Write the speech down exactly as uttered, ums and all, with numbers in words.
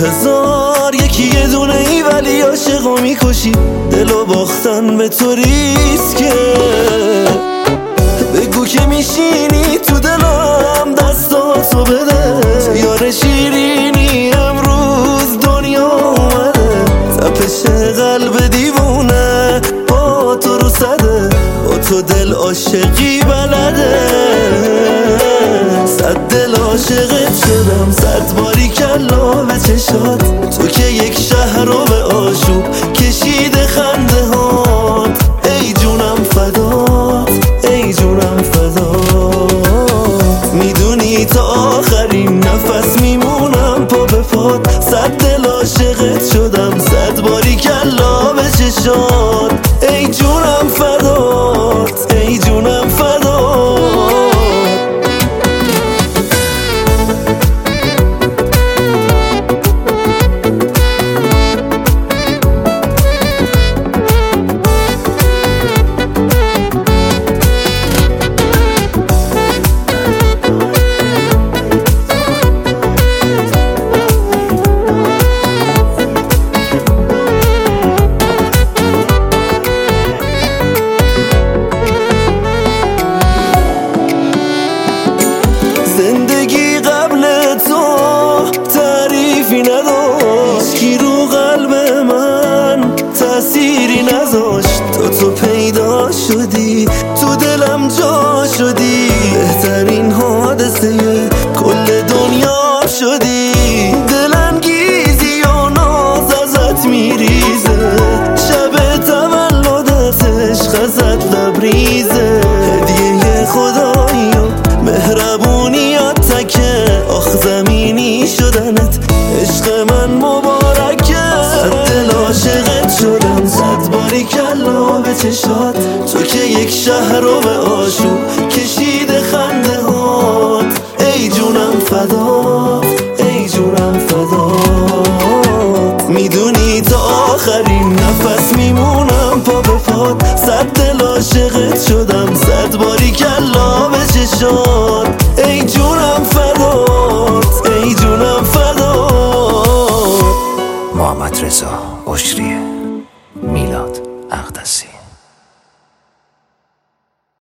هزار یکی یه دونه ای ولی عاشقو میکشی. دلو باختن به تو ریسکه، بگو که میشینی تو دلم دستاتو بده. یار شیرینی امروز دنیا اومده، تپش قلب دیوونه با تو رو صده. با تو دل عاشقی بلده، صد دل عاشقت شدم، صد باری کلا به چشات. تو که یک شهر رو به آشوب کشیده خنده هات. ای جونم فدات، ای جونم فدات. میدونی تا آخرین نفس میمونم پا به پات. صد دل عاشقت شدم، صد باری کلا به چشات. ای جونم فدات، ای جونم فدات. زندگی قبل تو تعریفی نداشت، هیچکی رو قلب من تأثیری نذاشت. تو تو پیدا شدی، تو دلم جا شدی، بهترین حادثه کل دنیا شدی. دلانگیزی و ناز ازت میریزه، شب تولدت عشق ازت لبریزه. هدیه خدایی و مهربونیات تکه، آخ زمینی شدنت عشق من مبارکه. صد دل عاشقت شدم، صد باری کلا به چشات. تو که یک شهر رو به آشوب کشیده خنده هات. ای جونم فدات، ای جونم فدات. میدونی تا آخرین نفس میمونم پا به پات. صد دل عاشقت شدم، صد باری کلا به چشات. ای جونم فدات، ای جونم فدات. محمد رضا عشریه.